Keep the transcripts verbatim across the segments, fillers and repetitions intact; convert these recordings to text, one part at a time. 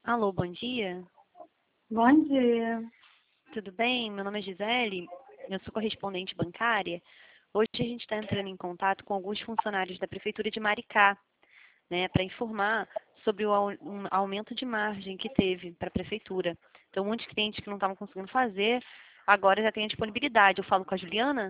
Alô, bom dia. Bom dia. Tudo bem? Meu nome é Gisele, eu sou correspondente bancária. Hoje a gente está entrando em contato com alguns funcionários da Prefeitura de Maricá, né, para informar sobre o au- um aumento de margem que teve para a Prefeitura. Então, muitos clientes que não estavam conseguindo fazer, agora já têm a disponibilidade. Eu falo com a Juliana,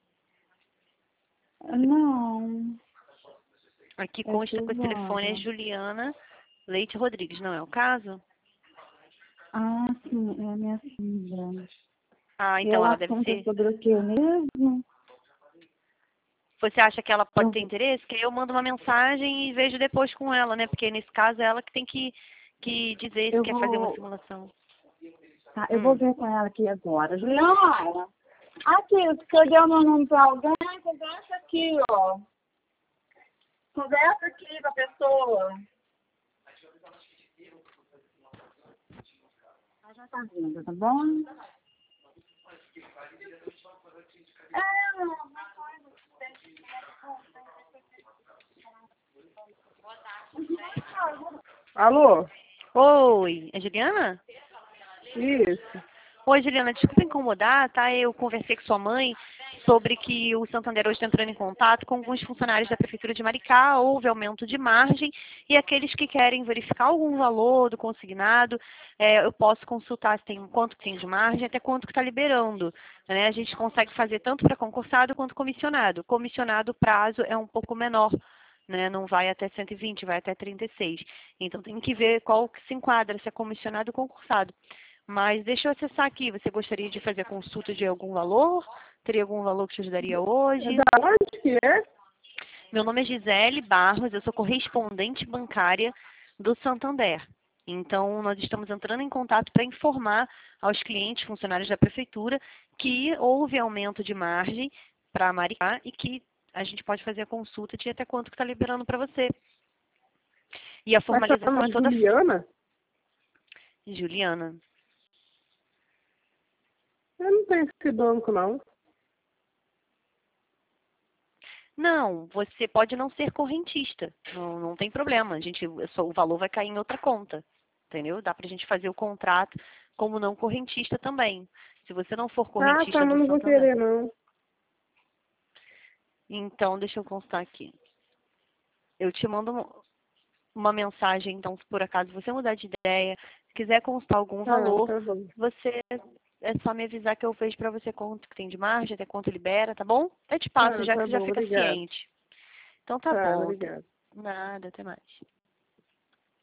Não, aqui é consta que esse telefone é Silvana. Juliana Leite Rodrigues, não é o caso? Ah, sim, é a minha filha. Ah, E então o ela deve assunto é ser. sobre o que mesmo? Você acha que ela pode Eu, ter interesse? Que aí eu mando uma mensagem e vejo depois com ela, né? Porque nesse caso é ela que tem que, que dizer se eu quer fazer uma vou. simulação. Tá, eu vou Hum. ver com ela aqui agora. Juliana! Aqui, você deu meu nome pra alguém? Conversa aqui, ó. Conversa aqui com a pessoa. Ela já tá vindo, tá bom? É, não. Alô? Oi, é Juliana? Isso. Oi, Juliana, desculpa incomodar, tá? Eu conversei com sua mãe sobre que o Santander hoje está entrando em contato com alguns funcionários da Prefeitura de Maricá, houve aumento de margem e aqueles que querem verificar algum valor do consignado, é, eu posso consultar se tem quanto que tem de margem, até quanto que está liberando. Né? A gente consegue fazer tanto para concursado quanto comissionado. Comissionado, o prazo é um pouco menor. Né, não vai até cento e vinte, vai até trinta e seis. Então tem que ver qual que se enquadra, se é comissionado ou concursado. Mas deixa eu acessar aqui. Você gostaria de fazer a consulta de algum valor? Teria algum valor que te ajudaria É hoje? da onde que é? Meu nome é Gisele Barros, eu sou correspondente bancária do Santander. Então, nós estamos entrando em contato para informar aos clientes, funcionários da Prefeitura, que houve aumento de margem para Maricá e que a gente pode fazer a consulta de até quanto que está liberando para você. E a Mas formalização chama é toda... Juliana? Juliana. Eu não tenho esse banco, não. Não, você pode não ser correntista, não, não tem problema. A gente, só- o valor vai cair em outra conta, entendeu? Dá pra gente fazer o contrato como não correntista também. Se você não for Ah, tá, correntista do mas não vou Santander. querer, não. Então, deixa eu constar aqui. Eu te mando um- uma mensagem, então, se por acaso você mudar de ideia, se quiser constar algum Ah, valor, tá bom. você é só me avisar que eu vejo pra você quanto que tem de margem, até quanto libera, tá bom? Eu te passo, Ah, já que tá você já bom, fica obrigada. ciente. Então tá Tá, bom. obrigada. Nada, até mais.